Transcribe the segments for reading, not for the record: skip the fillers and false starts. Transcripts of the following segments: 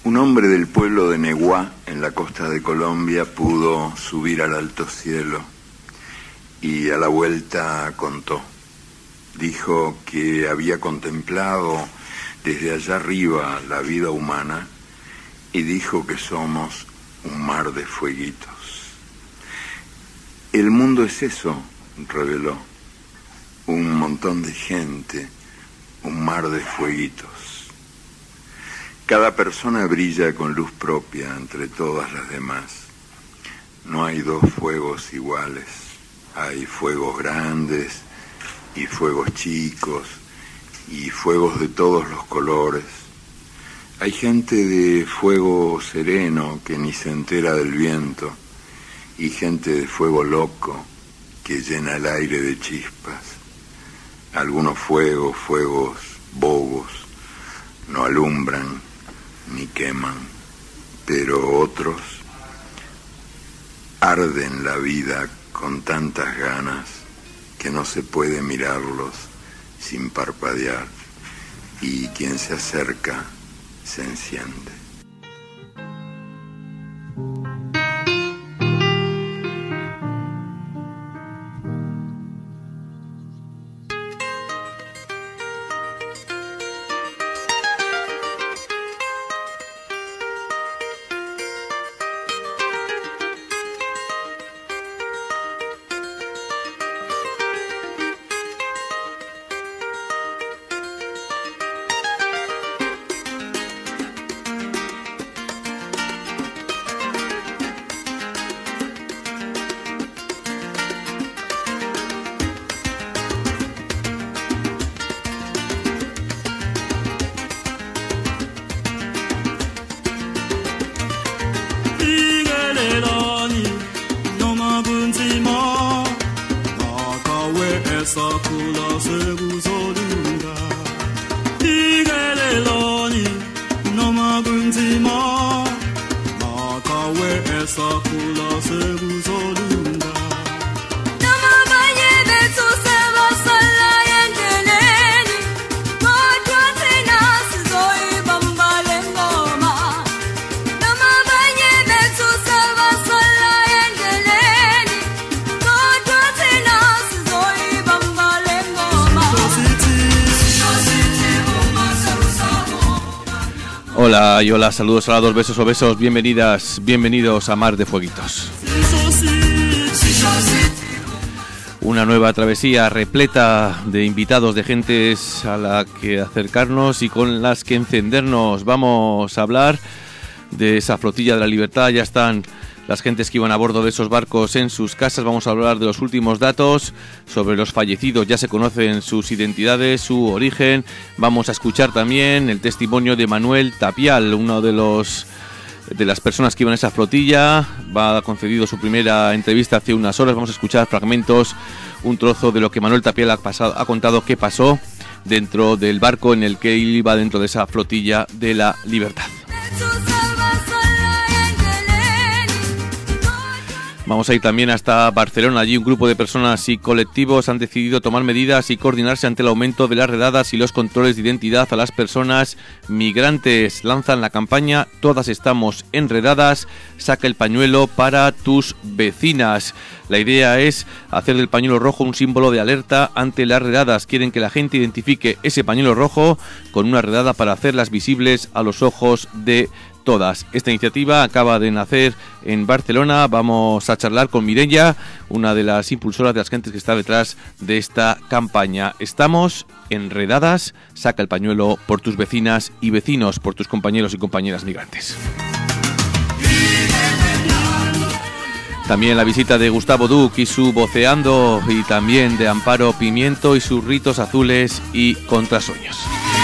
Un hombre del pueblo de Neguá, en la costa de Colombia, pudo subir al alto cielo y a la vuelta contó. Dijo que había contemplado desde allá arriba la vida humana y dijo que somos un mar de fueguitos. El mundo es eso, reveló, un montón de gente, un mar de fueguitos. Cada persona brilla con luz propia entre todas las demás. No hay dos fuegos iguales. Hay fuegos grandes y fuegos chicos y fuegos de todos los colores. Hay gente de fuego sereno que ni se entera del viento y gente de fuego loco que llena el aire de chispas. Algunos fuegos bobos, no alumbran ni queman, pero otros arden la vida con tantas ganas que no se puede mirarlos sin parpadear, y quien se acerca se enciende. Hola y hola, saludos a dos besos o besos, bienvenidas, bienvenidos a Mar de Fueguitos. Una nueva travesía repleta de invitados, de gentes a la que acercarnos y con las que encendernos. Vamos a hablar de esa flotilla de la libertad, ya están las gentes que iban a bordo de esos barcos en sus casas. Vamos a hablar de los últimos datos sobre los fallecidos, ya se conocen sus identidades, su origen. Vamos a escuchar también el testimonio de Manuel Tapial, uno de las personas que iban a esa flotilla. Ha concedido su primera entrevista hace unas horas. Vamos a escuchar fragmentos, un trozo de lo que Manuel Tapial ha contado que pasó dentro del barco en el que él iba dentro de esa flotilla de la libertad. Vamos a ir también hasta Barcelona. Allí un grupo de personas y colectivos han decidido tomar medidas y coordinarse ante el aumento de las redadas y los controles de identidad a las personas migrantes. Lanzan la campaña Todas estamos enredadas, saca el pañuelo para tus vecinas. La idea es hacer del pañuelo rojo un símbolo de alerta ante las redadas. Quieren que la gente identifique ese pañuelo rojo con una redada para hacerlas visibles a los ojos de todas. Esta iniciativa acaba de nacer en Barcelona. Vamos a charlar con Mireia, una de las impulsoras de las gentes que está detrás de esta campaña. Estamos enredadas, saca el pañuelo por tus vecinas y vecinos, por tus compañeros y compañeras migrantes. También la visita de Gustavo Duc y su voceando, y también de Amparo Pimiento y sus ritos azules y contrasueños.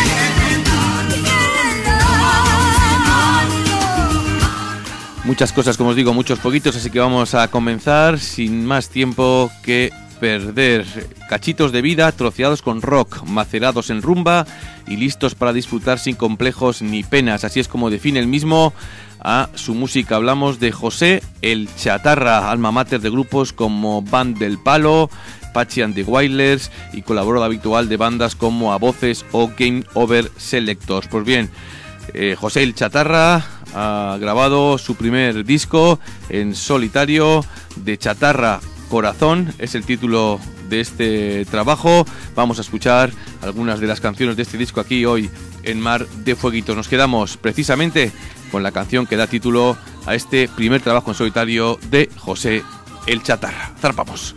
Muchas cosas, como os digo, muchos fueguitos, así que vamos a comenzar sin más tiempo que perder. Cachitos de vida troceados con rock, macerados en rumba y listos para disfrutar sin complejos ni penas. Así es como define el mismo a su música. Hablamos de José el Chatarra, alma mater de grupos como Band del Palo, Pachi and the Wailers y colaborador habitual de bandas como A Voces o Game Over Selectors. Pues bien, José el Chatarra ha grabado su primer disco en solitario, De Chatarra Corazón, es el título de este trabajo. Vamos a escuchar algunas de las canciones de este disco aquí hoy en Mar de Fueguitos. Nos quedamos precisamente con la canción que da título a este primer trabajo en solitario de José el Chatarra. Zarpamos.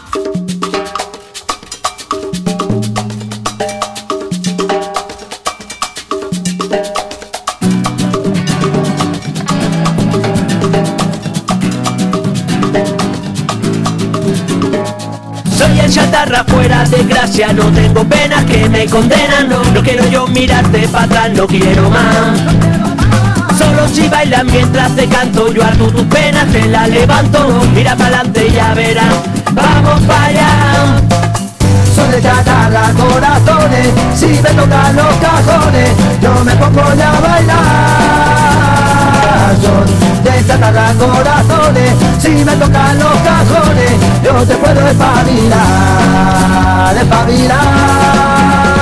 Soy el chatarra fuera de gracia, no tengo penas que me condenan, no quiero yo mirarte para atrás, no quiero más. Solo si bailan mientras te canto, yo harto tus penas, te la levanto, mira para adelante y ya verás, vamos para allá. Soy de chatarra corazones, si me tocan los cajones, yo me pongo ya a bailar. Son de chatarra corazones, si me tocan los cajones, yo te puedo espabilar, espabilar.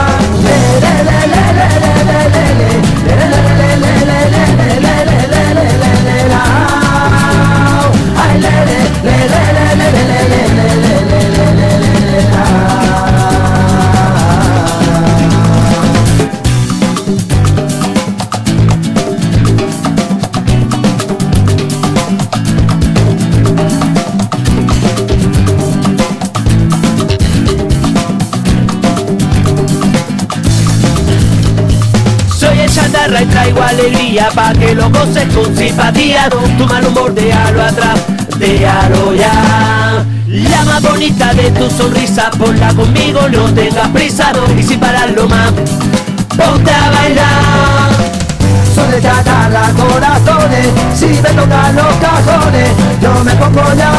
Y traigo alegría pa' que lo goces con simpatía. Tu mal humor déjalo atrás, déjalo ya. La más bonita de tu sonrisa, ponla conmigo, no tengas prisa. Y sin pararlo más, ponte a bailar. Soy de chatarra corazones, si me tocan los cajones, yo me pongo ya a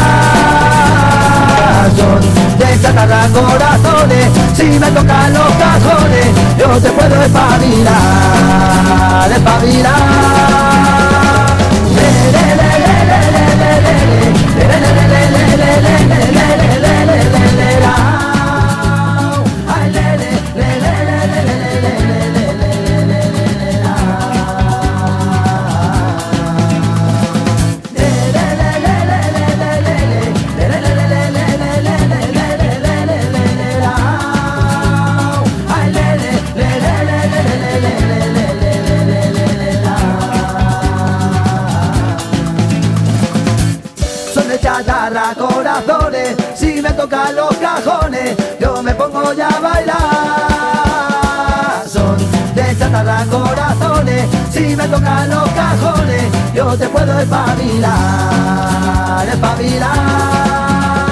bailar. Son de chatarra corazones, si me tocan los cajones, yo te puedo espabilar, espabilar. Chatarra corazones, si me tocan los cajones, yo me pongo ya a bailar. Son de chatarra corazones, si me tocan los cajones, yo te puedo espabilar, espabilar.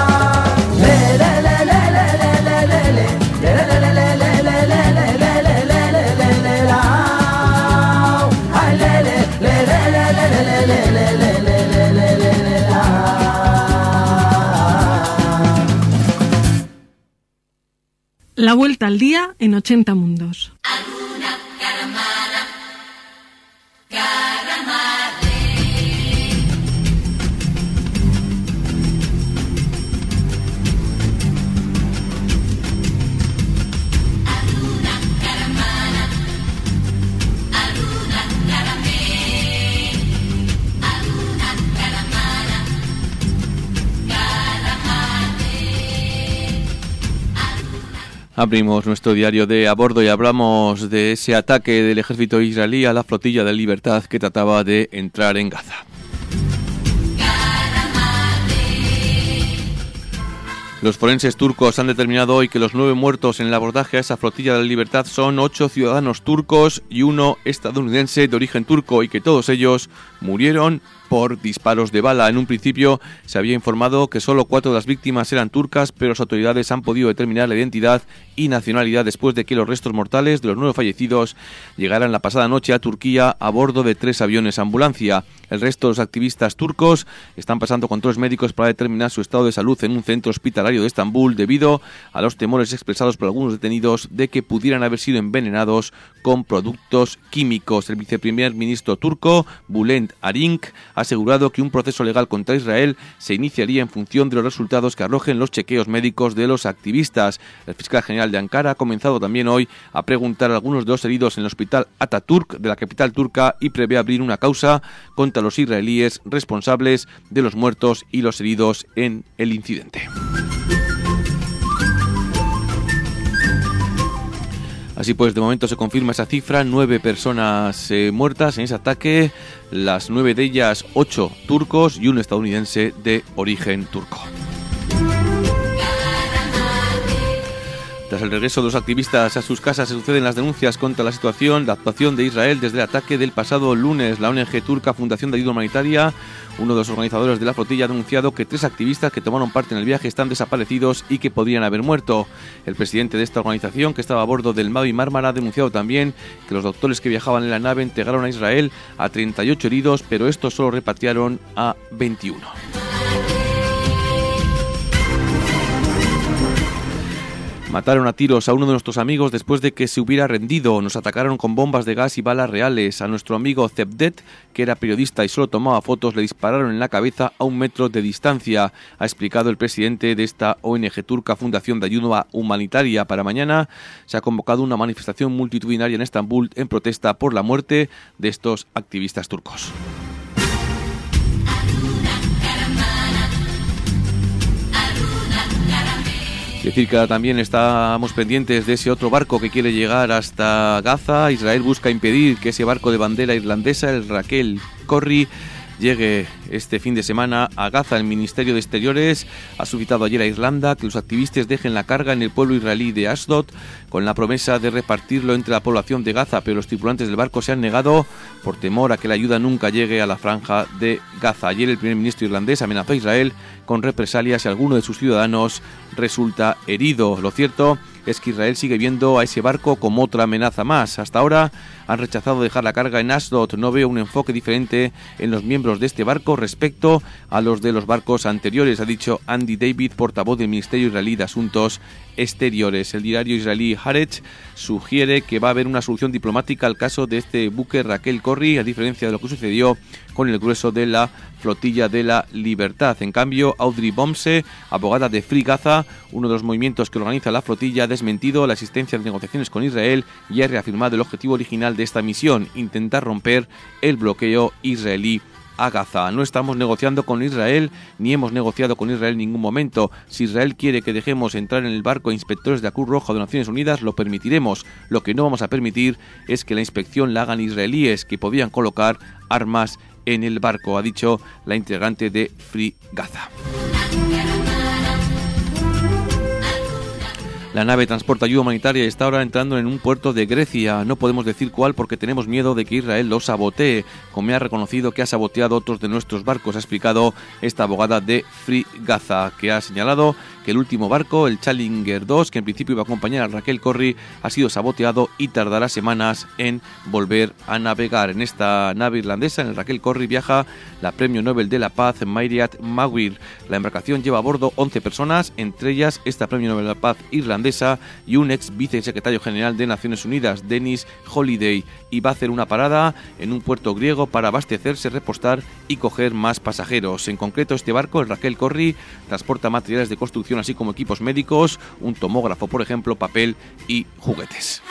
La vuelta al día en 80 mundos. Abrimos nuestro diario de a bordo y hablamos de ese ataque del ejército israelí a la flotilla de Libertad que trataba de entrar en Gaza. Los forenses turcos han determinado hoy que los 9 muertos en el abordaje a esa flotilla de la Libertad son 8 ciudadanos turcos y 1 estadounidense de origen turco, y que todos ellos murieron por disparos de bala. En un principio se había informado que solo 4 de las víctimas eran turcas, pero las autoridades han podido determinar la identidad y nacionalidad después de que los restos mortales de los 9 fallecidos llegaran la pasada noche a Turquía a bordo de 3 aviones ambulancia. El resto de los activistas turcos están pasando controles médicos para determinar su estado de salud en un centro hospitalario de Estambul, debido a los temores expresados por algunos detenidos de que pudieran haber sido envenenados con productos químicos. El viceprimer ministro turco, Bülent Arınç, ha ha asegurado que un proceso legal contra Israel se iniciaría en función de los resultados que arrojen los chequeos médicos de los activistas. El fiscal general de Ankara ha comenzado también hoy a preguntar a algunos de los heridos en el hospital Atatürk de la capital turca y prevé abrir una causa contra los israelíes responsables de los muertos y los heridos en el incidente. Así pues, de momento se confirma esa cifra, 9 personas muertas en ese ataque, las 9 de ellas 8 turcos y un estadounidense de origen turco. Tras el regreso de los activistas a sus casas se suceden las denuncias contra la actuación de Israel desde el ataque del pasado lunes. La ONG turca Fundación de Ayuda Humanitaria, uno de los organizadores de la flotilla, ha denunciado que 3 activistas que tomaron parte en el viaje están desaparecidos y que podrían haber muerto. El presidente de esta organización, que estaba a bordo del Mavi Marmara, ha denunciado también que los doctores que viajaban en la nave entregaron a Israel a 38 heridos, pero estos solo repatriaron a 21. Mataron a tiros a uno de nuestros amigos después de que se hubiera rendido. Nos atacaron con bombas de gas y balas reales. A nuestro amigo Cevdet, que era periodista y solo tomaba fotos, le dispararon en la cabeza a 1 metro de distancia, ha explicado el presidente de esta ONG turca Fundación de Ayuda Humanitaria. Para mañana se ha convocado una manifestación multitudinaria en Estambul en protesta por la muerte de estos activistas turcos. Decir que también estamos pendientes de ese otro barco que quiere llegar hasta Gaza. Israel busca impedir que ese barco de bandera irlandesa, el Raquel Corrie, llegue este fin de semana a Gaza. El Ministerio de Exteriores ha solicitado ayer a Irlanda que los activistas dejen la carga en el pueblo israelí de Ashdod con la promesa de repartirlo entre la población de Gaza, pero los tripulantes del barco se han negado por temor a que la ayuda nunca llegue a la franja de Gaza. Ayer el primer ministro irlandés amenazó a Israel con represalias si alguno de sus ciudadanos resulta herido. Lo cierto es que Israel sigue viendo a ese barco como otra amenaza más. Hasta ahora han rechazado dejar la carga en Ashdod. No veo un enfoque diferente en los miembros de este barco respecto a los de los barcos anteriores, ha dicho Andy David, portavoz del Ministerio Israelí de Asuntos Exteriores. El diario israelí Haaretz sugiere que va a haber una solución diplomática al caso de este buque Raquel Corrie, a diferencia de lo que sucedió con el grueso de la Flotilla de la Libertad. En cambio, Audrey Bomse, abogada de Free Gaza, uno de los movimientos que organiza la flotilla, ha desmentido la existencia de negociaciones con Israel y ha reafirmado el objetivo original de esta misión: intentar romper el bloqueo israelí a Gaza. No estamos negociando con Israel, ni hemos negociado con Israel en ningún momento. Si Israel quiere que dejemos entrar en el barco a inspectores de la Cruz Roja o de Naciones Unidas, lo permitiremos. Lo que no vamos a permitir es que la inspección la hagan israelíes que podían colocar armas en el barco, ha dicho la integrante de Free Gaza. La nave transporta ayuda humanitaria y está ahora entrando en un puerto de Grecia. No podemos decir cuál porque tenemos miedo de que Israel lo sabotee, como ha reconocido que ha saboteado otros de nuestros barcos, ha explicado esta abogada de Free Gaza, que ha señalado que el último barco, el Challenger 2, que en principio iba a acompañar a Raquel Corrie, ha sido saboteado y tardará semanas en volver a navegar. En esta nave irlandesa, en el Raquel Corrie, viaja la Premio Nobel de la Paz, Mayriat Maguire. La embarcación lleva a bordo 11 personas, entre ellas esta Premio Nobel de la Paz irlandesa y un ex vicesecretario general de Naciones Unidas, Dennis Holiday, y va a hacer una parada en un puerto griego para abastecerse, repostar y coger más pasajeros. En concreto, este barco, el Raquel Corrie, transporta materiales de construcción así como equipos médicos, un tomógrafo, por ejemplo, papel y juguetes.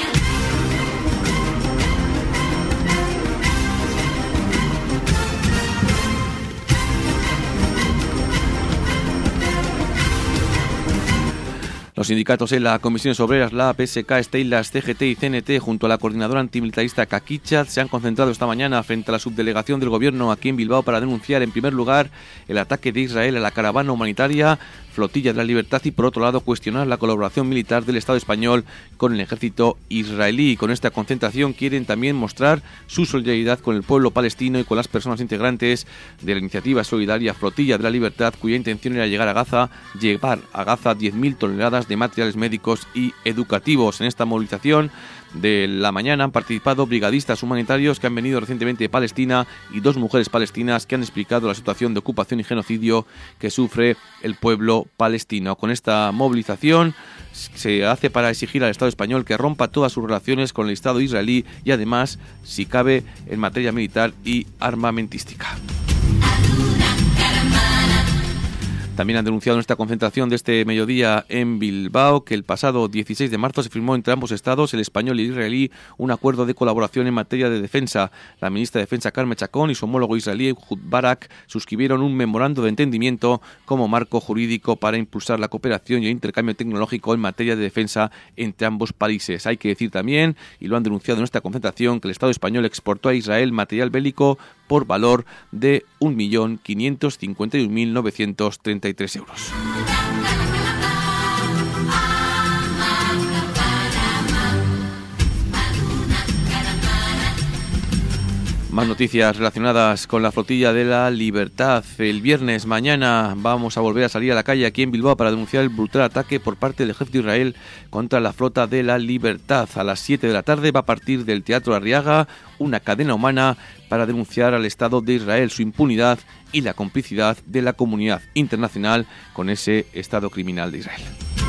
Los sindicatos en la Comisiones Obreras, la PSK, Steilas, CGT y CNT, junto a la coordinadora antimilitarista Kakichat, se han concentrado esta mañana frente a la subdelegación del Gobierno aquí en Bilbao para denunciar, en primer lugar, el ataque de Israel a la caravana humanitaria Flotilla de la Libertad y, por otro lado, cuestionar la colaboración militar del Estado español con el ejército israelí. Con esta concentración quieren también mostrar su solidaridad con el pueblo palestino y con las personas integrantes de la iniciativa solidaria Flotilla de la Libertad, cuya intención era llevar a Gaza 10.000 toneladas de materiales médicos y educativos. En esta movilización de la mañana han participado brigadistas humanitarios que han venido recientemente de Palestina y 2 mujeres palestinas que han explicado la situación de ocupación y genocidio que sufre el pueblo palestino. Con esta movilización se hace para exigir al Estado español que rompa todas sus relaciones con el Estado israelí y además, si cabe, en materia militar y armamentística. También han denunciado en esta concentración de este mediodía en Bilbao que el pasado 16 de marzo se firmó entre ambos estados, el español y el israelí, un acuerdo de colaboración en materia de defensa. La ministra de Defensa Carme Chacón y su homólogo israelí Ehud Barak suscribieron un memorando de entendimiento como marco jurídico para impulsar la cooperación y el intercambio tecnológico en materia de defensa entre ambos países. Hay que decir también, y lo han denunciado en esta concentración, que el Estado español exportó a Israel material bélico por valor de 1.551.933 euros. Más noticias relacionadas con la Flotilla de la Libertad. El viernes mañana vamos a volver a salir a la calle aquí en Bilbao para denunciar el brutal ataque por parte del ejército de Israel contra la Flota de la Libertad. A las 7 de la tarde va a partir del Teatro Arriaga una cadena humana para denunciar al Estado de Israel, su impunidad y la complicidad de la comunidad internacional con ese Estado criminal de Israel.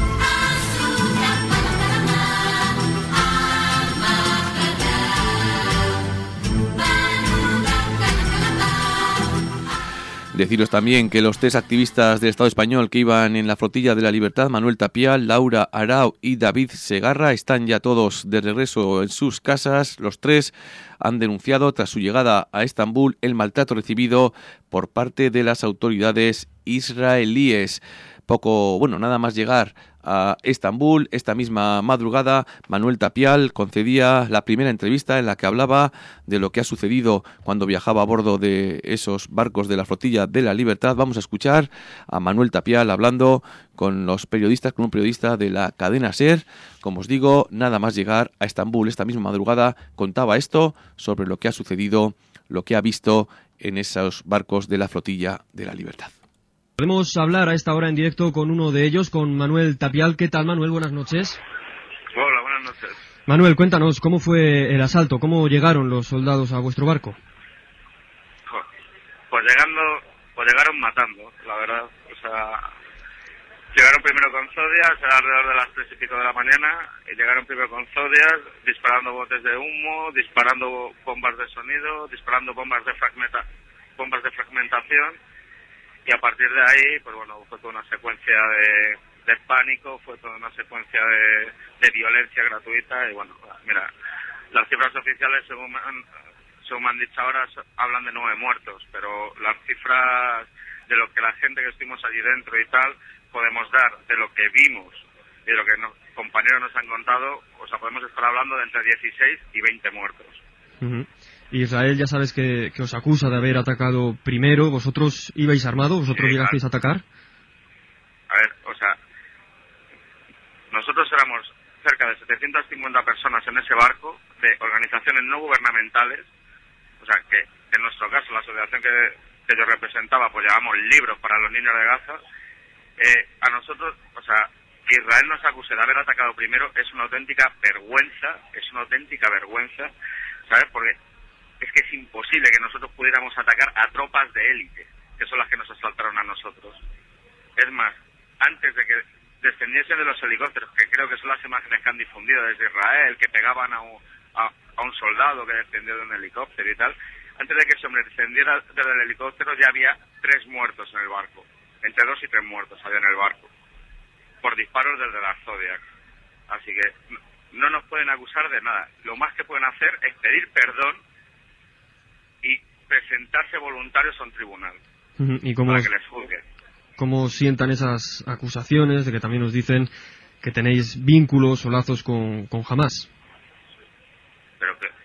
Deciros también que los 3 activistas del Estado español que iban en la Flotilla de la Libertad, Manuel Tapial, Laura Arau y David Segarra, están ya todos de regreso en sus casas. Los 3 han denunciado tras su llegada a Estambul el maltrato recibido por parte de las autoridades israelíes. Nada más llegar a Estambul, esta misma madrugada, Manuel Tapial concedía la primera entrevista en la que hablaba de lo que ha sucedido cuando viajaba a bordo de esos barcos de la Flotilla de la Libertad. Vamos a escuchar a Manuel Tapial hablando con un periodista de la cadena SER. Como os digo, nada más llegar a Estambul esta misma madrugada, contaba esto sobre lo que ha sucedido, lo que ha visto en esos barcos de la Flotilla de la Libertad. Podemos hablar a esta hora en directo con uno de ellos, con Manuel Tapial. ¿Qué tal, Manuel? Buenas noches. Hola, buenas noches. Manuel, cuéntanos, ¿cómo fue el asalto? ¿Cómo llegaron los soldados a vuestro barco? Pues llegaron matando, la verdad. O sea, llegaron primero con zodias, era alrededor de las 3 y pico de la mañana, y llegaron primero con zodias, disparando botes de humo, disparando bombas de sonido, disparando bombas de fragmentación. Y a partir de ahí, pues bueno, fue toda una secuencia de pánico, fue toda una secuencia de violencia gratuita. Y bueno, mira, las cifras oficiales, según me han dicho ahora, hablan de 9 muertos, pero las cifras de lo que la gente que estuvimos allí dentro y tal, podemos dar de lo que vimos y de lo que compañeros nos han contado, o sea, podemos estar hablando de entre 16 y 20 muertos. Uh-huh. Israel ya sabes que os acusa de haber atacado primero. ¿Vosotros ibais armados? ¿Vosotros llegasteis a atacar? A ver, o sea, nosotros éramos cerca de 750 personas en ese barco de organizaciones no gubernamentales, o sea, que en nuestro caso la asociación que yo representaba, pues llevamos libros para los niños de Gaza. A nosotros, o sea, que Israel nos acuse de haber atacado primero es una auténtica vergüenza, ¿sabes? Porque es que es imposible que nosotros pudiéramos atacar a tropas de élite, que son las que nos asaltaron a nosotros. Es más, antes de que descendiesen de los helicópteros, que creo que son las imágenes que han difundido desde Israel, que pegaban a un soldado que descendió de un helicóptero y tal, antes de que ese hombre descendiera del helicóptero ya había 3 muertos en el barco, entre 2 y 3 muertos había en el barco, por disparos desde las Zodiac. Así que no nos pueden acusar de nada. Lo más que pueden hacer es pedir perdón y presentarse voluntarios a un tribunal ¿Y para que les juzgue. ¿Cómo sientan esas acusaciones de que también os dicen que tenéis vínculos o lazos con Hamás? Pero que,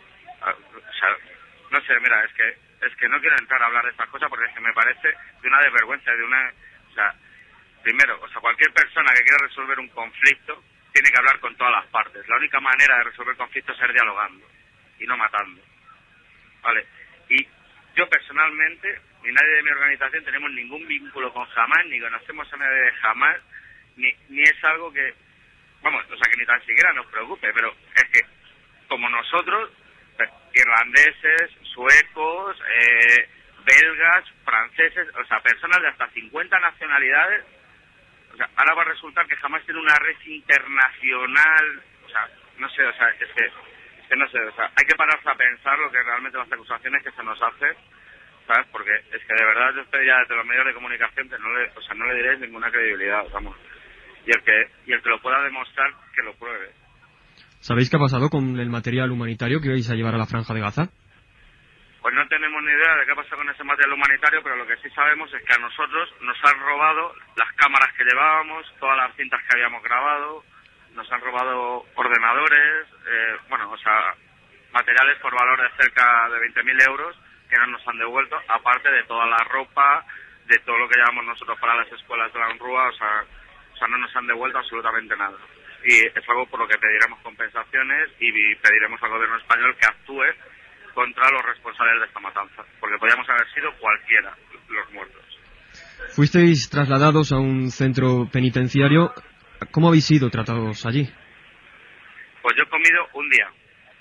o sea, no sé, mira, es que no quiero entrar a hablar de estas cosas porque es que me parece de una desvergüenza, o sea, primero, o sea, cualquier persona que quiera resolver un conflicto tiene que hablar con todas las partes. La única manera de resolver conflictos es dialogando y no matando. Vale, y yo personalmente, ni nadie de mi organización tenemos ningún vínculo con Hamás, ni conocemos a nadie de Hamás, ni es algo que, vamos, o sea, que ni tan siquiera nos preocupe, pero es que, como nosotros, irlandeses, suecos, belgas, franceses, o sea, personas de hasta 50 nacionalidades, o sea, ahora va a resultar que Hamás tiene una red internacional, o sea, no sé, o sea, es que no sé, o sea, hay que pararse a pensar lo que realmente las acusaciones que se nos hacen, ¿sabes? Porque es que de verdad yo estoy ya desde los medios de comunicación que no le diréis ninguna credibilidad, vamos. Y el que lo pueda demostrar, que lo pruebe. ¿Sabéis qué ha pasado con el material humanitario que vais a llevar a la Franja de Gaza? Pues no tenemos ni idea de qué ha pasado con ese material humanitario, pero lo que sí sabemos es que a nosotros nos han robado las cámaras que llevábamos, todas las cintas que habíamos grabado, nos han robado ordenadores, materiales por valor de cerca de 20.000 euros que no nos han devuelto, aparte de toda la ropa, de todo lo que llevamos nosotros para las escuelas de la UNRWA, o sea, no nos han devuelto absolutamente nada. Y es algo por lo que pediremos compensaciones y pediremos al gobierno español que actúe contra los responsables de esta matanza, porque podríamos haber sido cualquiera los muertos. Fuisteis trasladados a un centro penitenciario. ¿Cómo habéis sido tratados allí? Pues yo he comido un día.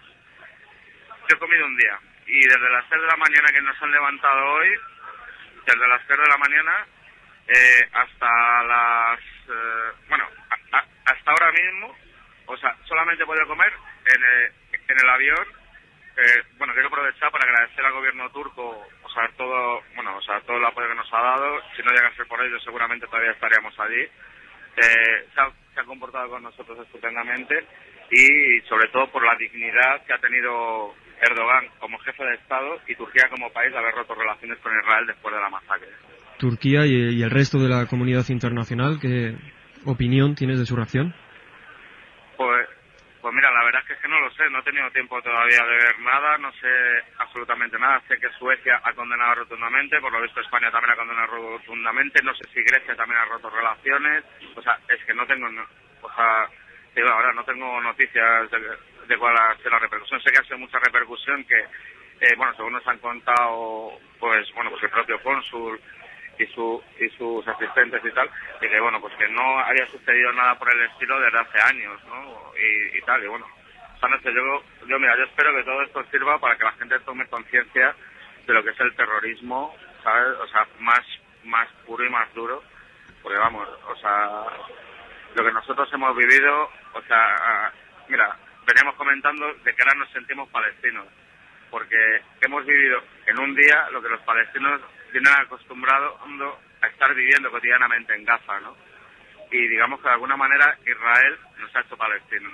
Y desde las 6 de la mañana que nos han levantado hoy, desde las 6 de la mañana hasta las... hasta ahora mismo, o sea, solamente he podido comer en el avión. Quiero aprovechar para agradecer al gobierno turco, todo el apoyo que nos ha dado. Si no llega a ser por ello, seguramente todavía estaríamos allí. Se ha comportado con nosotros estupendamente y sobre todo por la dignidad que ha tenido Erdogan como jefe de Estado y Turquía como país de haber roto relaciones con Israel después de la masacre. Turquía y el resto de la comunidad internacional, ¿qué opinión tienes de su reacción? Pues mira, la verdad es que no lo sé, no he tenido tiempo todavía de ver nada, no sé absolutamente nada. Sé que Suecia ha condenado rotundamente, por lo visto España también ha condenado rotundamente, no sé si Grecia también ha roto relaciones, es que no tengo, ahora no tengo noticias de cuál ha sido la repercusión. Sé que ha sido mucha repercusión que, según nos han contado, pues el propio cónsul y sus asistentes y tal, y que que no había sucedido nada por el estilo desde hace años, ¿no? Y tal, yo espero que todo esto sirva para que la gente tome conciencia de lo que es el terrorismo, ¿sabes? Más puro y más duro, porque lo que nosotros hemos vivido, veníamos comentando de que ahora nos sentimos palestinos, porque hemos vivido en un día lo que los palestinos vienen acostumbrados a estar viviendo cotidianamente en Gaza, ¿no? Y digamos que de alguna manera Israel nos ha hecho palestinos.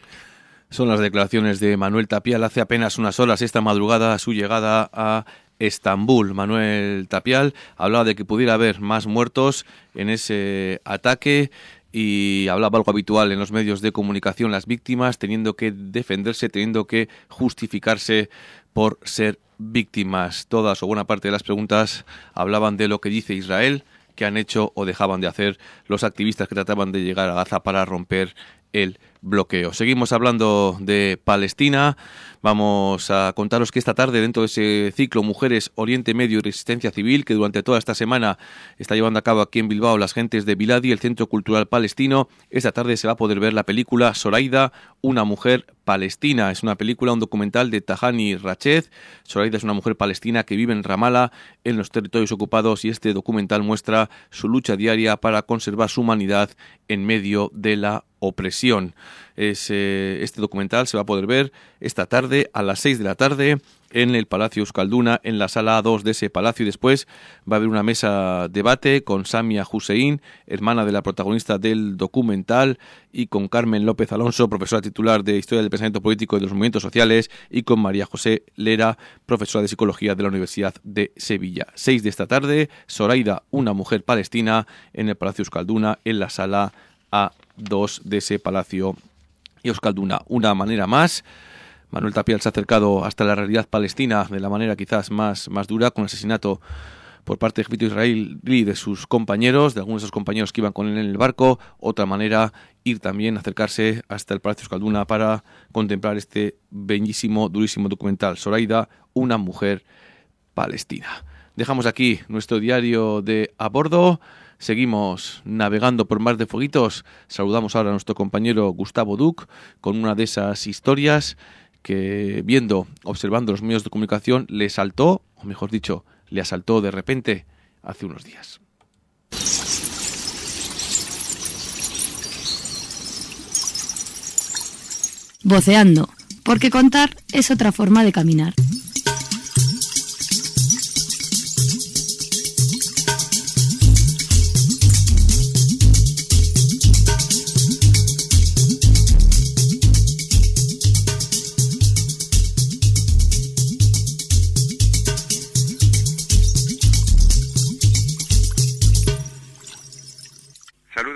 Son las declaraciones de Manuel Tapial hace apenas unas horas esta madrugada a su llegada a Estambul. Manuel Tapial hablaba de que pudiera haber más muertos en ese ataque y hablaba algo habitual en los medios de comunicación, las víctimas teniendo que defenderse, teniendo que justificarse por ser víctimas. Todas o buena parte de las preguntas hablaban de lo que dice Israel, que han hecho o dejaban de hacer los activistas que trataban de llegar a Gaza para romper el bloqueo. Seguimos hablando de Palestina. Vamos a contaros que esta tarde, dentro de ese ciclo Mujeres, Oriente Medio y Resistencia Civil, que durante toda esta semana está llevando a cabo aquí en Bilbao las gentes de Biladi, el Centro Cultural Palestino, esta tarde se va a poder ver la película Zoraida, una mujer palestina. Es una película, un documental de Tahani Rached. Zoraida es una mujer palestina que vive en Ramallah, en los territorios ocupados, y este documental muestra su lucha diaria para conservar su humanidad en medio de la opresión. Este documental se va a poder ver esta tarde a las 6 de la tarde en el Palacio Euskalduna, en la sala A2 de ese palacio, y después va a haber una mesa debate con Samia Hussein, hermana de la protagonista del documental, y con Carmen López Alonso, profesora titular de Historia del Pensamiento Político y de los Movimientos Sociales, y con María José Lera, profesora de Psicología de la Universidad de Sevilla. 6 de esta tarde, Zoraida, una mujer palestina, en el Palacio Euskalduna, en la sala A2 de ese Palacio Euskalduna. Una manera más, Manuel Tapial se ha acercado hasta la realidad palestina de la manera quizás más dura, con el asesinato por parte del ejército israelí de sus compañeros, de algunos de esos compañeros que iban con él en el barco. Otra manera, ir también, acercarse hasta el Palacio Euskalduna para contemplar este bellísimo, durísimo documental, Zoraida, una mujer palestina. Dejamos aquí nuestro diario de a bordo. Seguimos navegando por mar de fueguitos. Saludamos ahora a nuestro compañero Gustavo Duc con una de esas historias que, observando los medios de comunicación, le saltó, o mejor dicho, le asaltó de repente hace unos días. Voceando, porque contar es otra forma de caminar.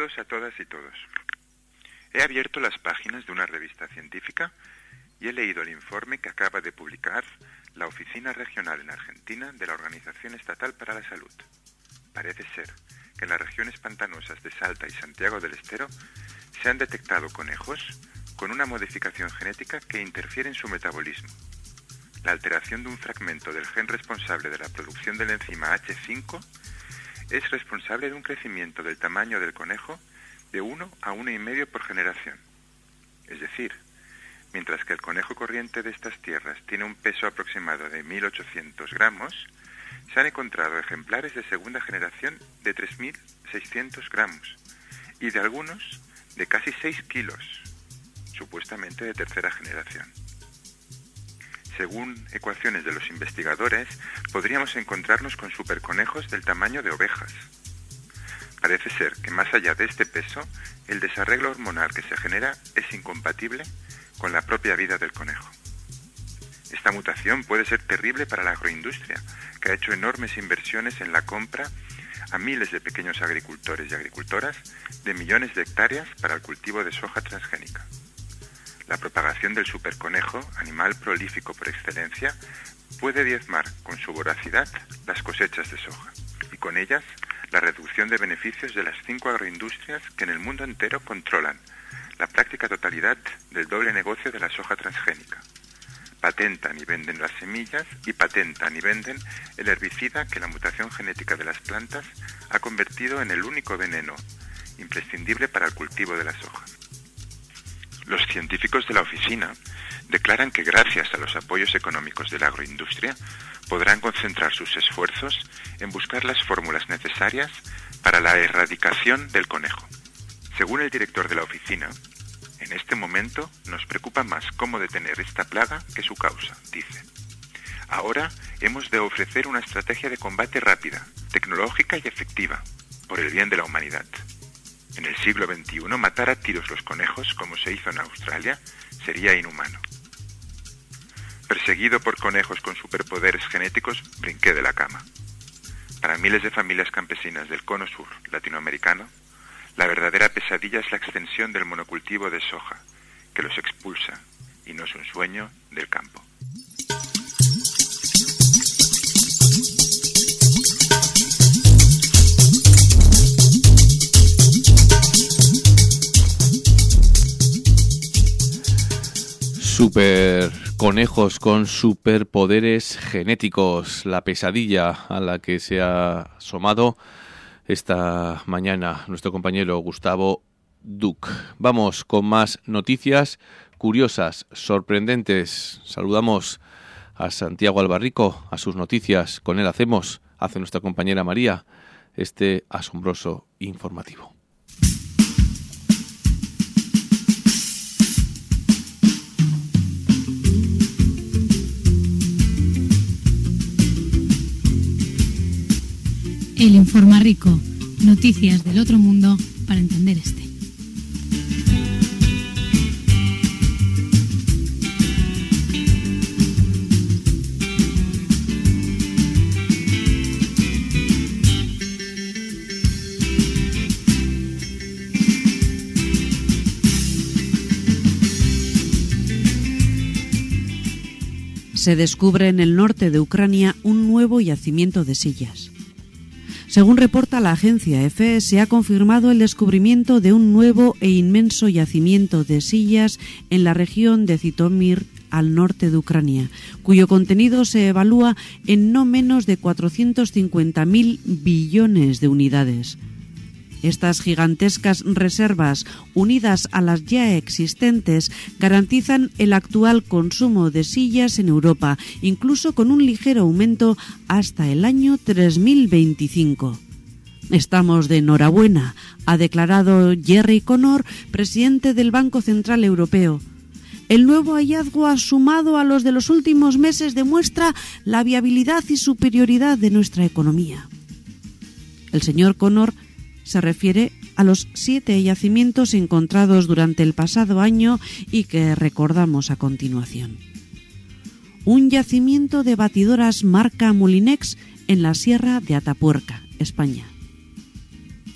Saludos a todas y todos. He abierto las páginas de una revista científica y he leído el informe que acaba de publicar la Oficina Regional en Argentina de la Organización Estatal para la Salud. Parece ser que en las regiones pantanosas de Salta y Santiago del Estero se han detectado conejos con una modificación genética que interfiere en su metabolismo. La alteración de un fragmento del gen responsable de la producción de la enzima H5 es responsable de un crecimiento del tamaño del conejo de 1 a 1,5 por generación. Es decir, mientras que el conejo corriente de estas tierras tiene un peso aproximado de 1.800 gramos, se han encontrado ejemplares de segunda generación de 3.600 gramos y de algunos de casi 6 kilos, supuestamente de tercera generación. Según ecuaciones de los investigadores, podríamos encontrarnos con superconejos del tamaño de ovejas. Parece ser que más allá de este peso, el desarreglo hormonal que se genera es incompatible con la propia vida del conejo. Esta mutación puede ser terrible para la agroindustria, que ha hecho enormes inversiones en la compra a miles de pequeños agricultores y agricultoras de millones de hectáreas para el cultivo de soja transgénica. La propagación del superconejo, animal prolífico por excelencia, puede diezmar con su voracidad las cosechas de soja y con ellas la reducción de beneficios de las 5 agroindustrias que en el mundo entero controlan la práctica totalidad del doble negocio de la soja transgénica. Patentan y venden las semillas y patentan y venden el herbicida que la mutación genética de las plantas ha convertido en el único veneno imprescindible para el cultivo de la soja. Los científicos de la oficina declaran que gracias a los apoyos económicos de la agroindustria podrán concentrar sus esfuerzos en buscar las fórmulas necesarias para la erradicación del conejo. Según el director de la oficina, en este momento nos preocupa más cómo detener esta plaga que su causa, dice. Ahora hemos de ofrecer una estrategia de combate rápida, tecnológica y efectiva, por el bien de la humanidad. En el siglo XXI, matar a tiros los conejos, como se hizo en Australia, sería inhumano. Perseguido por conejos con superpoderes genéticos, brinqué de la cama. Para miles de familias campesinas del cono sur latinoamericano, la verdadera pesadilla es la extensión del monocultivo de soja, que los expulsa, y no es un sueño, del campo. Super conejos con superpoderes genéticos, la pesadilla a la que se ha asomado esta mañana nuestro compañero Gustavo Duc. Vamos con más noticias curiosas, sorprendentes. Saludamos a Santiago Albarrico, a sus noticias. Con él hace nuestra compañera María, este asombroso informativo. El Informarico, noticias del otro mundo para entender este. Se descubre en el norte de Ucrania un nuevo yacimiento de sillas. Según reporta la agencia EFE, se ha confirmado el descubrimiento de un nuevo e inmenso yacimiento de sillas en la región de Zitomir, al norte de Ucrania, cuyo contenido se evalúa en no menos de 450.000 billones de unidades. Estas gigantescas reservas, unidas a las ya existentes, garantizan el actual consumo de sillas en Europa, incluso con un ligero aumento hasta el año 3025. Estamos de enhorabuena, ha declarado Jerry Connor, presidente del Banco Central Europeo. El nuevo hallazgo, sumado a los de los últimos meses, demuestra la viabilidad y superioridad de nuestra economía. El señor Connor se refiere a los 7 yacimientos encontrados durante el pasado año y que recordamos a continuación. Un yacimiento de batidoras marca Molinex en la Sierra de Atapuerca, España.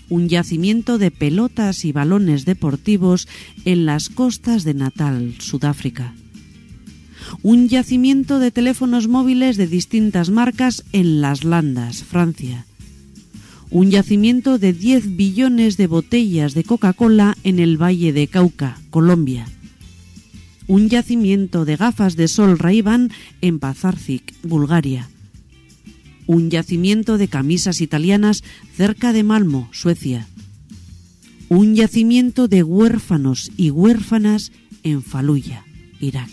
un yacimiento de pelotas y balones deportivos en las costas de Natal, Sudáfrica. Un yacimiento de teléfonos móviles de distintas marcas en Las Landas, Francia. Un yacimiento de 10 billones de botellas de Coca-Cola en el Valle de Cauca, Colombia. Un yacimiento de gafas de sol Ray-Ban en Pazarcik, Bulgaria. Un yacimiento de camisas italianas cerca de Malmö, Suecia. Un yacimiento de huérfanos y huérfanas en Faluya, Irak.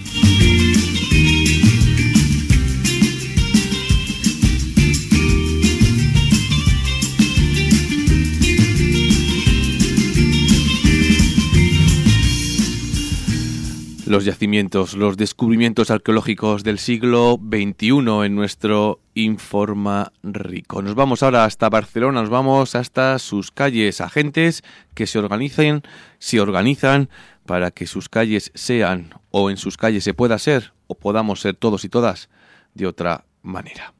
Los yacimientos, los descubrimientos arqueológicos del siglo XXI en nuestro Informa Rico. Nos vamos ahora hasta Barcelona, nos vamos hasta sus calles, agentes que se organizan para que sus calles sean, o en sus calles se pueda ser, o podamos ser todos y todas de otra manera.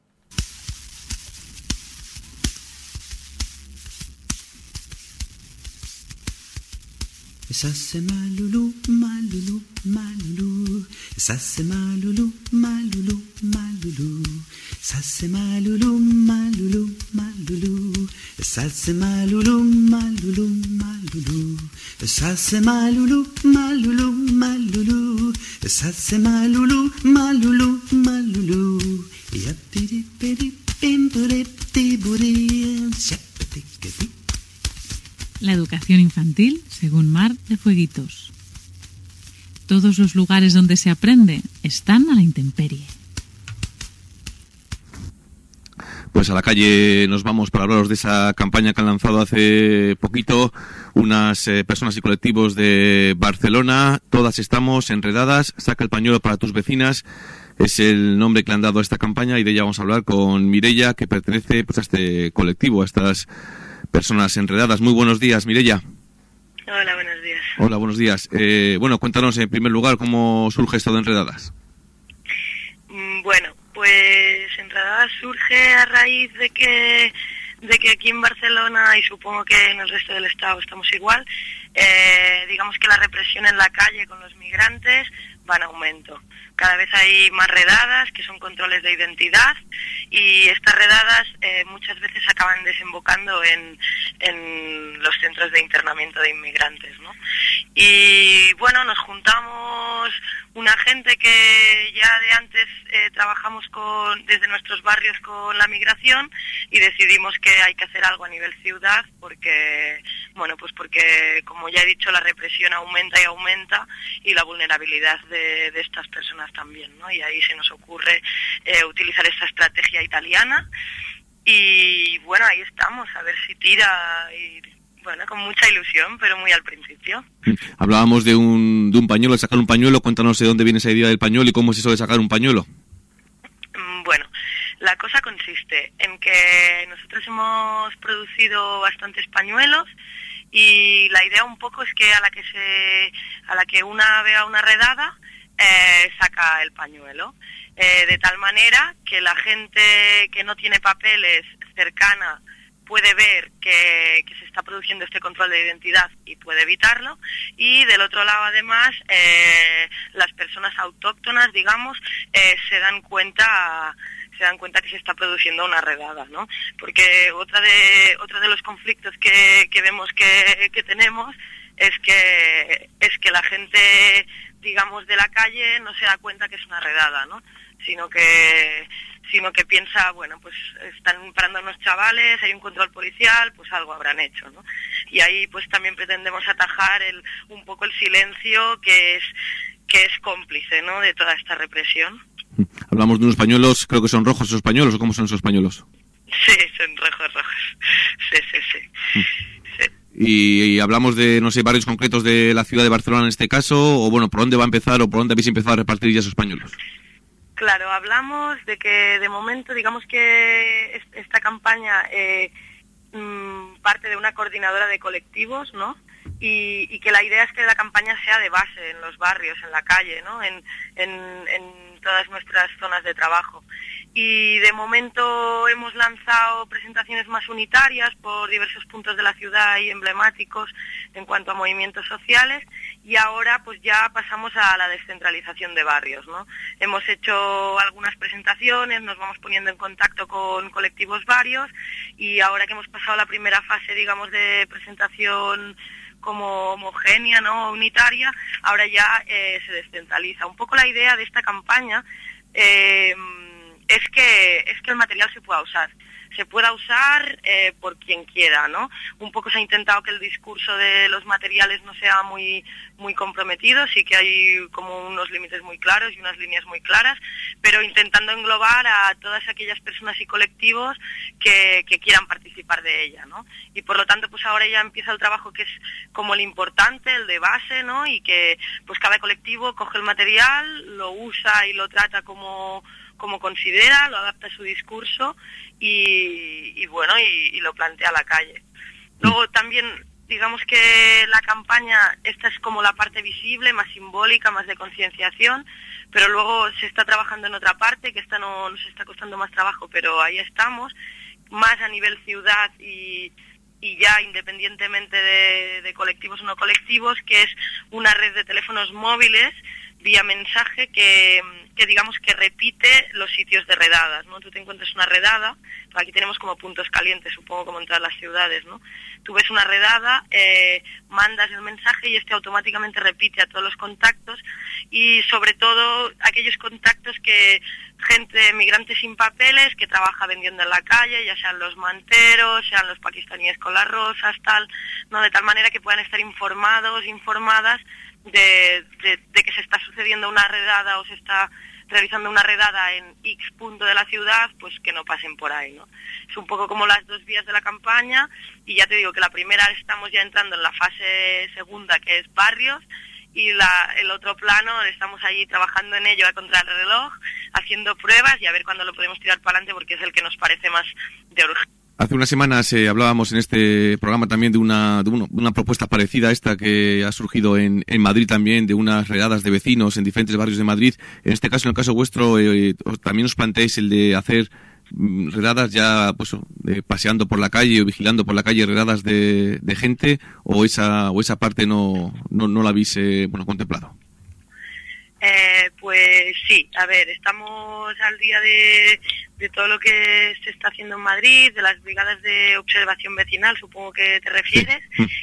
Ça c'est Maloulou, Maloulou, Maloulou. Ça c'est Maloulou, Maloulou, Maloulou. Ça c'est Maloulou, Maloulou, Maloulou. Ça c'est Maloulou, Maloulou, Maloulou. Ça c'est Maloulou, Maloulou, Maloulou. Ça c'est Maloulou, Maloulou, Maloulou. Ya piri piri pim puri tiburi. La educación infantil según Mar de Fueguitos. Todos los lugares donde se aprende están a la intemperie. Pues a la calle nos vamos para hablaros de esa campaña que han lanzado hace poquito unas personas y colectivos de Barcelona. Todas estamos enredadas, saca el pañuelo para tus vecinas. Es el nombre que le han dado a esta campaña y de ella vamos a hablar con Mireia, que pertenece pues a este colectivo, a estas personas enredadas. Muy buenos días, Mireia. Hola, buenos días. Hola, buenos días. Bueno, cuéntanos en primer lugar cómo surge esto de Enredadas. Bueno, pues Enredadas surge a raíz de que aquí en Barcelona, y supongo que en el resto del estado estamos igual, digamos que la represión en la calle con los migrantes va en aumento. Cada vez hay más redadas, que son controles de identidad, y estas redadas muchas veces acaban desembocando en los centros de internamiento de inmigrantes, ¿no? Y bueno, nos juntamos una gente que ya de antes trabajamos desde nuestros barrios con la migración, y decidimos que hay que hacer algo a nivel ciudad porque, bueno, pues porque, como ya he dicho, la represión aumenta y aumenta, y la vulnerabilidad de estas personas también, ¿no? Y ahí se nos ocurre utilizar esta estrategia italiana, y bueno, ahí estamos, a ver si tira, y bueno, con mucha ilusión, pero muy al principio. Hablábamos de un pañuelo, de sacar un pañuelo. Cuéntanos de dónde viene esa idea del pañuelo y cómo es eso de sacar un pañuelo. Bueno, la cosa consiste en que nosotros hemos producido bastantes pañuelos, y la idea un poco es que a la que una vea una redada, saca el pañuelo, de tal manera que la gente que no tiene papeles cercana puede ver que se está produciendo este control de identidad y puede evitarlo, y del otro lado además las personas autóctonas, digamos, se dan cuenta que se está produciendo una redada, ¿no? Porque otro de los conflictos que vemos que tenemos es que la gente, digamos, de la calle no se da cuenta que es una redada, ¿no? Sino que piensa, bueno, pues están parando a unos chavales, hay un control policial, pues algo habrán hecho, ¿no? Y ahí pues también pretendemos atajar un poco el silencio que es cómplice, ¿no?, de toda esta represión. Hablamos de unos pañuelos, creo que son rojos esos pañuelos, ¿o cómo son esos pañuelos? Sí, son rojos. Sí. Y hablamos de, no sé, barrios concretos de la ciudad de Barcelona en este caso, o bueno, ¿por dónde va a empezar o por dónde habéis empezado a repartir ya esos pañuelos? Claro, hablamos de que de momento, digamos que esta campaña parte de una coordinadora de colectivos, ¿no? Y que la idea es que la campaña sea de base en los barrios, en la calle, ¿no? En todas nuestras zonas de trabajo. y de momento hemos lanzado presentaciones más unitarias por diversos puntos de la ciudad y emblemáticos en cuanto a movimientos sociales, y ahora pues ya pasamos a la descentralización de barrios, ¿no? Hemos hecho algunas presentaciones, nos vamos poniendo en contacto con colectivos varios, y ahora que hemos pasado la primera fase, digamos, de presentación como homogénea, ¿no?, unitaria, ahora ya se descentraliza. Un poco la idea de esta campaña es que el material se pueda usar por quien quiera, ¿no? Un poco se ha intentado que el discurso de los materiales no sea muy comprometido, sí que hay como unos límites muy claros y unas líneas muy claras, pero intentando englobar a todas aquellas personas y colectivos que quieran participar de ella, ¿no? Y por lo tanto, pues ahora ya empieza el trabajo que es como el importante, el de base, ¿no? Y que pues cada colectivo coge el material, lo usa y lo trata como considera, lo adapta a su discurso y bueno, y lo plantea a la calle. Luego también, digamos que la campaña, esta es como la parte visible, más simbólica, más de concienciación, pero luego se está trabajando en otra parte, que esta no nos está costando más trabajo, pero ahí estamos, más a nivel ciudad y ya independientemente de colectivos o no colectivos, que es una red de teléfonos móviles vía mensaje que digamos que repite los sitios de redadas, ¿no? Tú te encuentras una redada, aquí tenemos como puntos calientes, supongo, como en todas las ciudades, ¿no? Tú ves una redada, mandas el mensaje y este automáticamente repite a todos los contactos, y sobre todo aquellos contactos que gente migrante sin papeles que trabaja vendiendo en la calle, ya sean los manteros, sean los pakistaníes con las rosas, tal, ¿no? De tal manera que puedan estar informadas de que se está sucediendo una redada o se está realizando una redada en X punto de la ciudad, pues que no pasen por ahí, ¿no? Es un poco como las dos vías de la campaña, y ya te digo que la primera estamos ya entrando en la fase segunda, que es barrios, y el otro plano estamos ahí trabajando en ello a contrarreloj, haciendo pruebas y a ver cuándo lo podemos tirar para adelante, porque es el que nos parece más de urgencia. Hace unas semanas hablábamos en este programa también de una propuesta parecida a esta que ha surgido en Madrid también, de unas redadas de vecinos en diferentes barrios de Madrid. En este caso, en el caso vuestro, también os planteáis el de hacer redadas ya pues paseando por la calle o vigilando por la calle, redadas de gente, o esa parte no la habéis contemplado. Pues sí, a ver, estamos al día de todo lo que se está haciendo en Madrid, de las brigadas de observación vecinal, supongo que te refieres,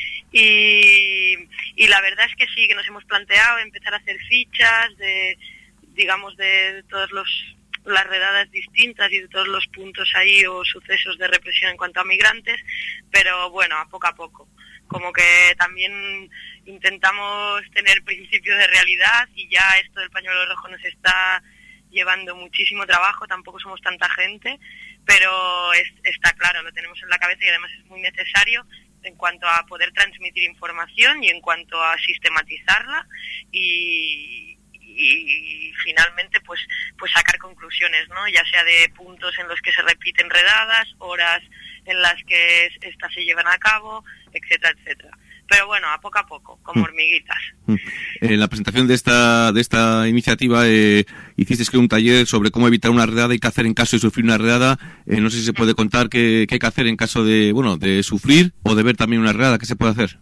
y la verdad es que sí, que nos hemos planteado empezar a hacer fichas de todas las redadas distintas y de todos los puntos ahí o sucesos de represión en cuanto a migrantes, pero bueno, a poco. Como que también intentamos tener principios de realidad, y ya esto del pañuelo rojo nos está llevando muchísimo trabajo, tampoco somos tanta gente, pero está claro, lo tenemos en la cabeza y además es muy necesario en cuanto a poder transmitir información y en cuanto a sistematizarla y finalmente pues sacar conclusiones, ¿no? Ya sea de puntos en los que se repiten redadas, horas en las que estas se llevan a cabo, etcétera, etcétera. Pero bueno, a poco, como hormiguitas. En la presentación de esta iniciativa hicisteis un taller sobre cómo evitar una redada y qué hacer en caso de sufrir una redada. No sé si se puede contar qué hay que hacer en caso de sufrir o de ver también una redada. ¿Qué se puede hacer?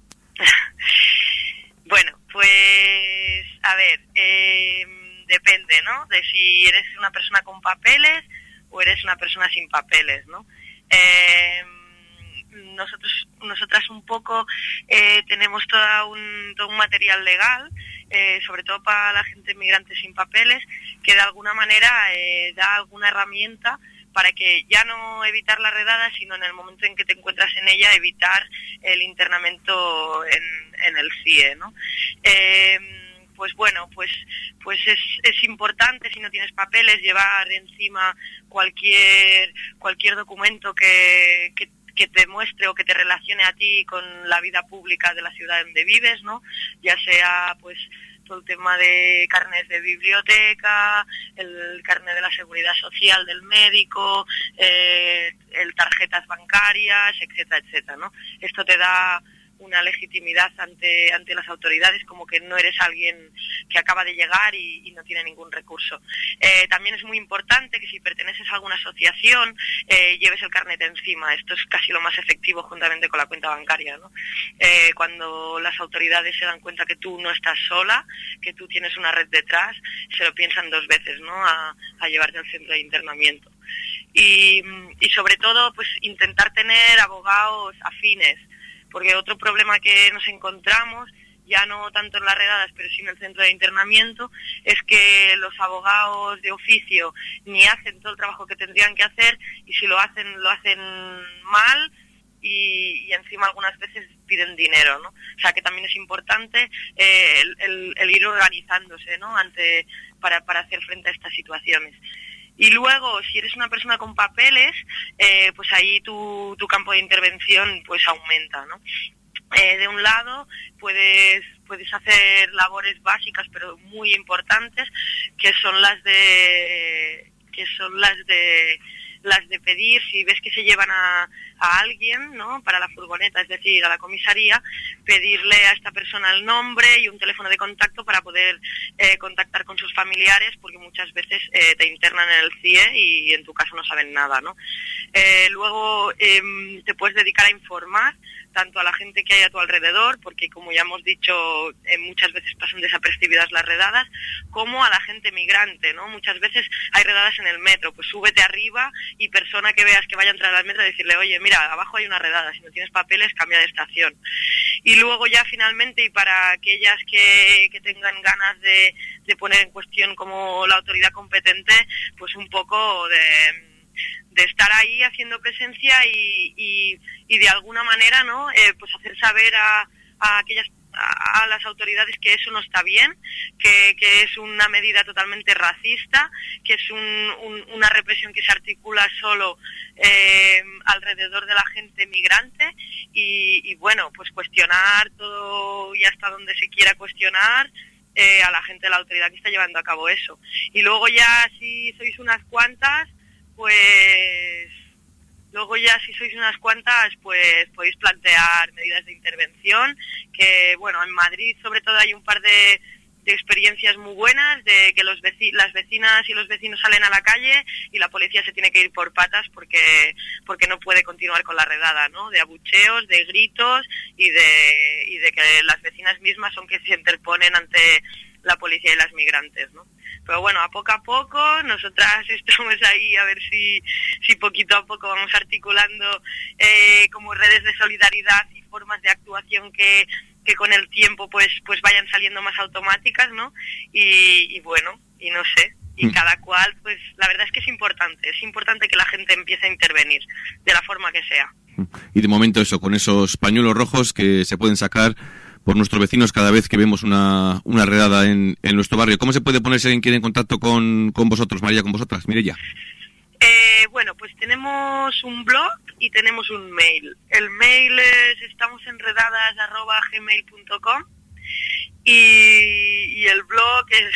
Bueno, pues a ver, depende, ¿no? De si eres una persona con papeles o eres una persona sin papeles, ¿no? Nosotras un poco tenemos todo un material legal, sobre todo para la gente migrante sin papeles, que de alguna manera da alguna herramienta para que ya no evitar la redada, sino en el momento en que te encuentras en ella, evitar el internamiento en el CIE, ¿no? Pues bueno, pues es importante, si no tienes papeles, llevar encima cualquier documento que te muestre o que te relacione a ti con la vida pública de la ciudad donde vives, ¿no? Ya sea pues todo el tema de carnet de biblioteca, el carnet de la seguridad social del médico, el tarjetas bancarias, etcétera, etcétera, ¿no? Esto te da legitimidad ante las autoridades, como que no eres alguien que acaba de llegar y no tiene ningún recurso. También es muy importante que si perteneces a alguna asociación lleves el carnet encima. Esto es casi lo más efectivo juntamente con la cuenta bancaria, ¿no? Cuando las autoridades se dan cuenta que tú no estás sola, que tú tienes una red detrás, se lo piensan 2 veces, ¿no? A llevarte al centro de internamiento. Y sobre todo, pues intentar tener abogados afines, porque otro problema que nos encontramos, ya no tanto en las redadas, pero sí en el centro de internamiento, es que los abogados de oficio ni hacen todo el trabajo que tendrían que hacer, y si lo hacen mal, y encima algunas veces piden dinero, ¿no? O sea que también es importante el ir organizándose, ¿no? Para hacer frente a estas situaciones. Y luego, si eres una persona con papeles, pues ahí tu campo de intervención pues aumenta, ¿no? De un lado puedes hacer labores básicas pero muy importantes, que son las de pedir, si ves que se llevan a alguien, ¿no? Para la furgoneta, es decir, a la comisaría, pedirle a esta persona el nombre y un teléfono de contacto para poder contactar con sus familiares, porque muchas veces te internan en el CIE y en tu caso no saben nada, ¿no? Luego te puedes dedicar a informar tanto a la gente que hay a tu alrededor, porque como ya hemos dicho, muchas veces pasan desapercibidas las redadas, como a la gente migrante, ¿no? Muchas veces hay redadas en el metro, pues súbete arriba y persona que veas que vaya a entrar al metro, decirle, oye, mira, abajo hay una redada, si no tienes papeles, cambia de estación. Y luego ya finalmente, y para aquellas que tengan ganas de poner en cuestión como la autoridad competente, pues un poco de estar ahí haciendo presencia y de alguna manera, ¿no? Pues hacer saber a las autoridades que eso no está bien, que es una medida totalmente racista, que es una represión que se articula solo alrededor de la gente migrante y bueno, pues cuestionar todo y hasta donde se quiera cuestionar a la gente de la autoridad que está llevando a cabo eso. Y luego ya si sois unas cuantas, pues podéis plantear medidas de intervención, que bueno, en Madrid sobre todo hay un par de experiencias muy buenas de que las vecinas y los vecinos salen a la calle y la policía se tiene que ir por patas porque no puede continuar con la redada, ¿no? De abucheos, de gritos y de que las vecinas mismas son que se interponen ante la policía y las migrantes, ¿no? Pero bueno, a poco nosotras estamos ahí a ver si poquito a poco vamos articulando como redes de solidaridad y formas de actuación que con el tiempo pues vayan saliendo más automáticas, ¿no? Y bueno, y no sé, y cada cual, pues la verdad es que es importante que la gente empiece a intervenir de la forma que sea. Y de momento eso, con esos pañuelos rojos que se pueden sacar por nuestros vecinos cada vez que vemos una redada en nuestro barrio. ¿Cómo se puede ponerse alguien quiere en contacto con vosotros, María, con vosotras? Mireia. Bueno, pues tenemos un blog y tenemos un mail. El mail es estamosenredadas@gmail.com y el blog es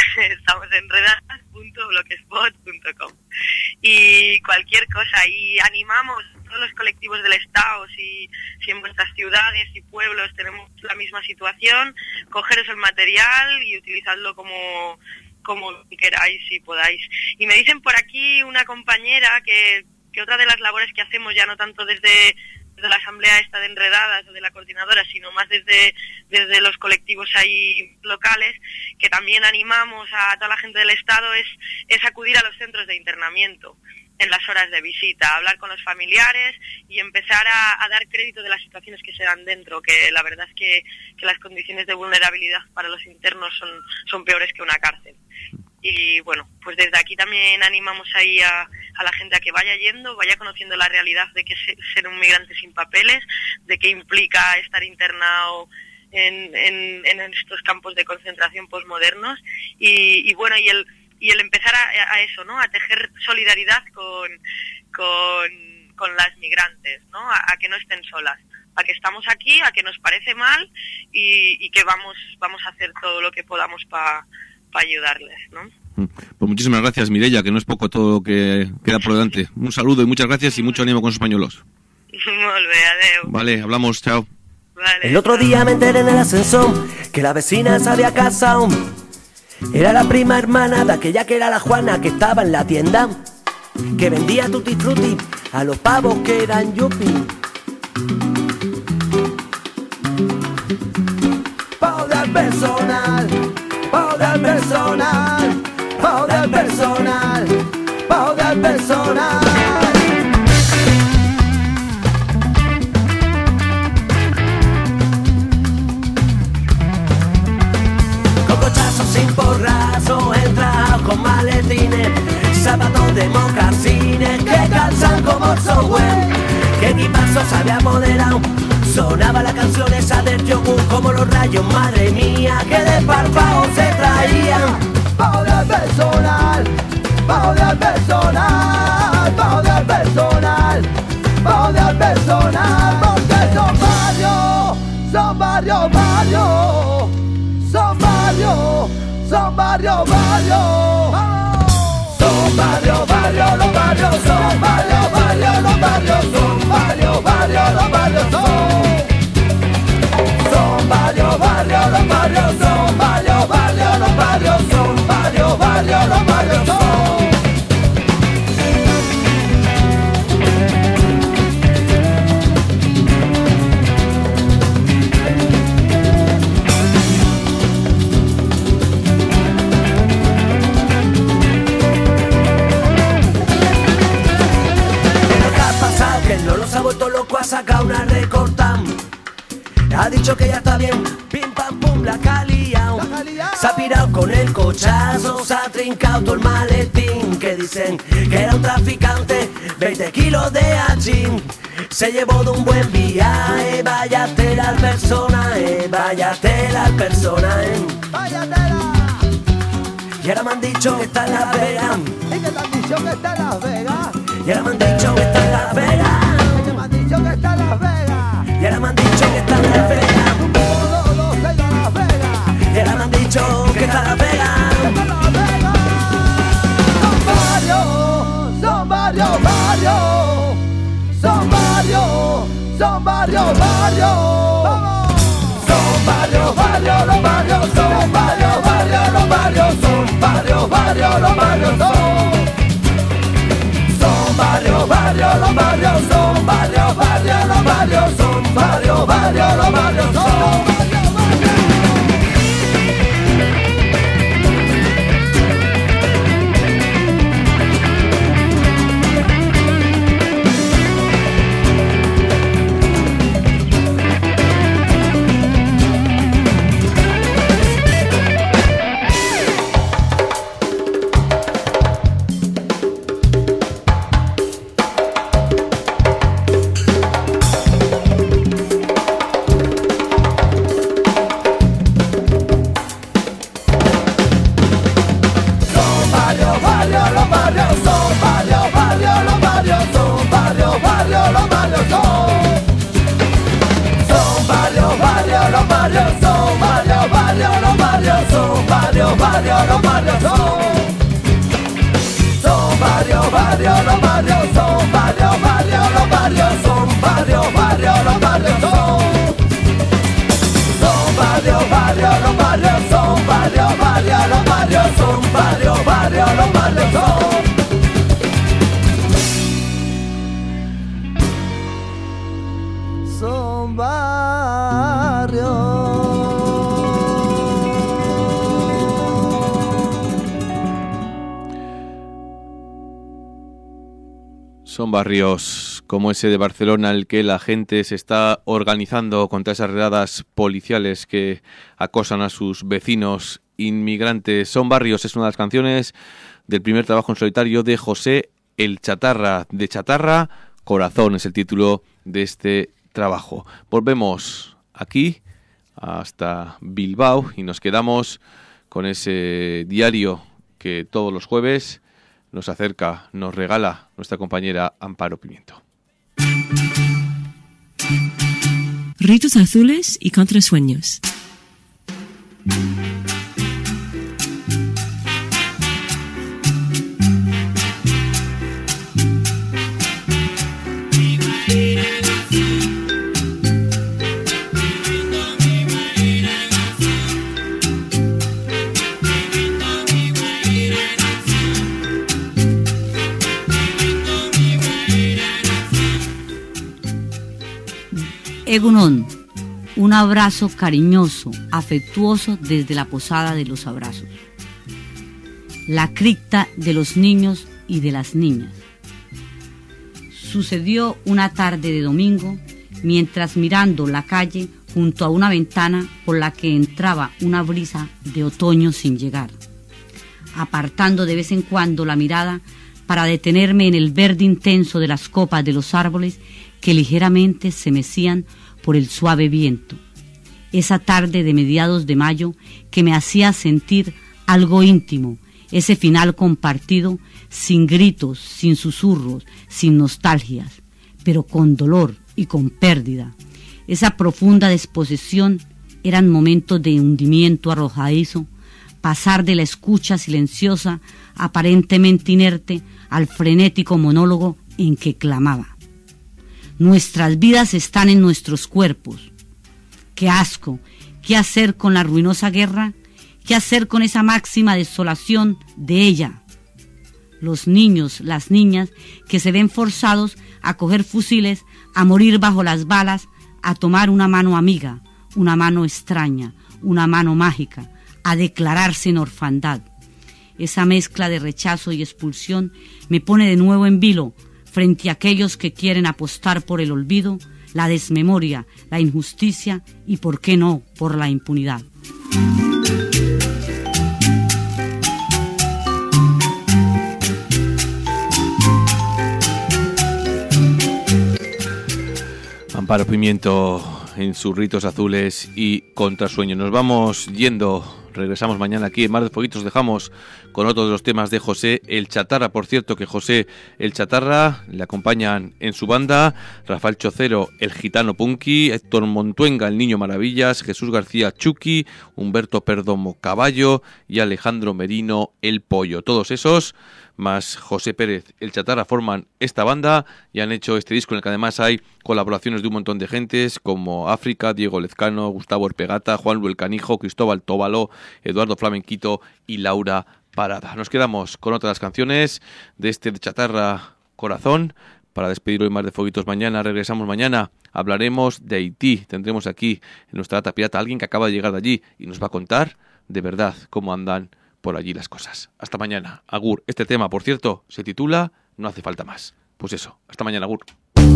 estamosenredadas.blogspot.com. Y cualquier cosa, y animamos a todos los colectivos del Estado, si en vuestras ciudades y pueblos tenemos la misma situación, cogeros el material y utilizadlo como queráis y podáis. Y me dicen por aquí una compañera que otra de las labores que hacemos, ya no tanto desde la asamblea esta de enredadas o de la coordinadora, sino más desde los colectivos ahí locales, que también animamos a toda la gente del Estado, es acudir a los centros de internamiento en las horas de visita, hablar con los familiares y empezar a dar crédito de las situaciones que se dan dentro, que la verdad es que las condiciones de vulnerabilidad para los internos son peores que una cárcel. Y bueno, pues desde aquí también animamos ahí a la gente a que vaya conociendo la realidad de que ser un migrante sin papeles, de qué implica estar internado en estos campos de concentración posmodernos y bueno, y el empezar a eso, ¿no? A tejer solidaridad con las migrantes, ¿no? A que no estén solas, a que estamos aquí, a que nos parece mal y que vamos a hacer todo lo que podamos para ayudarles, ¿no? Pues muchísimas gracias, Mireia, que no es poco todo lo que queda por delante. Un saludo y muchas gracias y mucho ánimo con sus pañuelos. Molt bé, adeu. Vale, hablamos, chao. Vale. El otro día me enteré en el ascensor que la vecina se había casado. Era la prima hermana de aquella que era la Juana, que estaba en la tienda, que vendía tutti frutti a los pavos que eran yuppie. Poder personal, poder personal, poder personal, poder personal. Sin porrazo, entra con maletines, zapatos de mocasines que calzan como software. Que equipazo se había apoderado, sonaba la canción esa del yogur como los rayos, madre mía, que de párpados se traían. Poder personal, poder personal, poder personal, poder personal, porque son varios, son varios, varios. Son varios, son varios, varios. Son varios, varios, los barrios, son varios, varios, los barrios, son varios, varios, los barrios, son varios, varios, los barrios, son varios, varios, los barrios, son varios, varios, los barrios, son. Se ha vuelto loco, ha sacado una recorta. Ha dicho que ya está bien, pim pam pum, la calía. Se ha pirado con el cochazo, se ha trincado todo el maletín. Que dicen que era un traficante, 20 kilos de hachín. Se llevó de un buen viaje, vaya tela al personaje, vaya tela al personaje. Vaya tela. Y ahora me han dicho que está en Las Vegas. ¿Y que te han dicho que está en Las Vegas? Y ahora me han dicho que está en Las Vegas. Que está en Las Vegas. Y ahora me han dicho que está en Las Vegas. Y ahora me han dicho que está en Las Vegas. Son varios, varios. Son varios, son varios, varios. Son varios, varios, los barrios. Son varios, varios, los barrios. Son varios, varios, los barrios. Son varios, varios, los barrios. Son varios, varios, los barrios. Son varios, varios, los barrios. Son. Son barrios como ese de Barcelona el que la gente se está organizando contra esas redadas policiales que acosan a sus vecinos inmigrantes. Son barrios es una de las canciones del primer trabajo en solitario de José El Chatarra. De Chatarra, Corazón es el título de este trabajo. Volvemos aquí hasta Bilbao y nos quedamos con ese diario que todos los jueves nos acerca, nos regala nuestra compañera Amparo Pimiento. Ritos azules y contrasueños. Egunon, un abrazo cariñoso, afectuoso desde la posada de los abrazos. La cripta de los niños y de las niñas. Sucedió una tarde de domingo, mientras mirando la calle junto a una ventana por la que entraba una brisa de otoño sin llegar, apartando de vez en cuando la mirada para detenerme en el verde intenso de las copas de los árboles que ligeramente se mecían por el suave viento. Esa tarde de mediados de mayo que me hacía sentir algo íntimo, ese final compartido, sin gritos, sin susurros, sin nostalgias, pero con dolor y con pérdida. Esa profunda desposesión eran momentos de hundimiento arrojadizo, pasar de la escucha silenciosa, aparentemente inerte, al frenético monólogo en que clamaba: nuestras vidas están en nuestros cuerpos. ¡Qué asco! ¿Qué hacer con la ruinosa guerra? ¿Qué hacer con esa máxima desolación de ella? Los niños, las niñas, que se ven forzados a coger fusiles, a morir bajo las balas, a tomar una mano amiga, una mano extraña, una mano mágica, a declararse en orfandad. Esa mezcla de rechazo y expulsión me pone de nuevo en vilo frente a aquellos que quieren apostar por el olvido, la desmemoria, la injusticia y, ¿por qué no?, por la impunidad. Amparo Pimiento en sus Ritos Azules y Contrasueño. Nos vamos yendo, regresamos mañana aquí en Mar de Fueguitos. Dejamos con otro de los temas de José el Chatarra. Por cierto, que José el Chatarra le acompañan en su banda Rafael Chocero, el Gitano Punky, Héctor Montuenga, el Niño Maravillas, Jesús García Chucky, Humberto Perdomo Caballo y Alejandro Merino el Pollo. Todos esos más José Pérez el Chatarra forman esta banda y han hecho este disco en el que además hay colaboraciones de un montón de gentes como África, Diego Lezcano, Gustavo Orpegata, Juan Luel Canijo, Cristóbal Tóbalo, Eduardo Flamenquito y Laura Parada. Nos quedamos con otras canciones de este de Chatarra Corazón para despedir hoy Mar de Fueguitos. Mañana regresamos, mañana hablaremos de Haití. Tendremos aquí en nuestra Data Pirata a alguien que acaba de llegar de allí y nos va a contar de verdad cómo andan por allí las cosas. Hasta mañana, agur. Este tema, por cierto, se titula No hace falta más. Pues eso, hasta mañana, agur.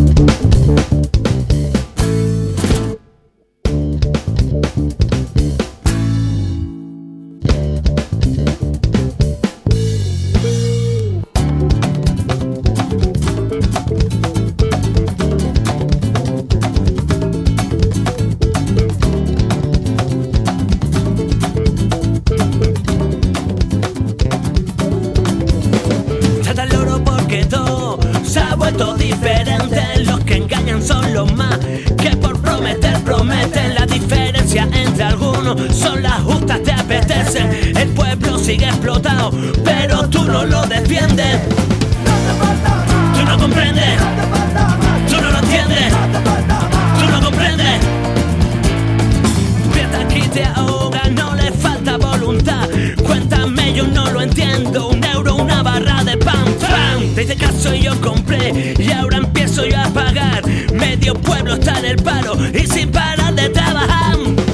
Diferente, los que engañan son los más que por prometer prometen. La diferencia entre algunos son las justas, te apetecen. El pueblo sigue explotado, pero tú no lo defiendes. Tú no comprendes, tú no lo entiendes, tú no comprendes. Piensa aquí te ahoga, no le falta voluntad. Cuéntame, yo no lo entiendo. Un euro, una barra de pan. Te hice caso y yo compré y ahora empiezo yo a pagar. Medio pueblo está en el paro y sin parar de trabajar.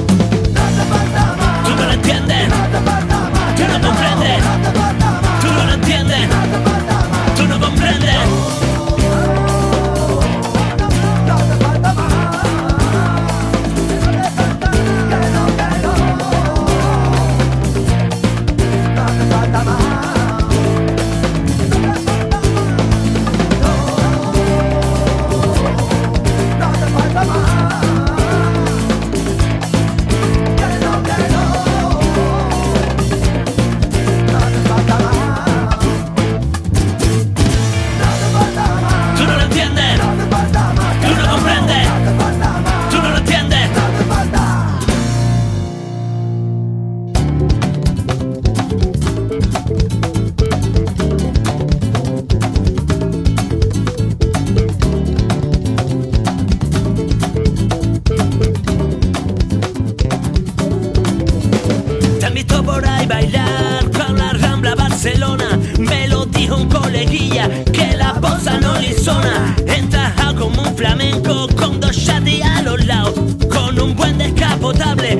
Tú no lo entiendes, tú no comprendes, tú no lo entiendes, tú no comprendes. Me lo dijo un coleguilla que la bossa no le sona. Entraja como un flamenco con dos shots a los lados. potable.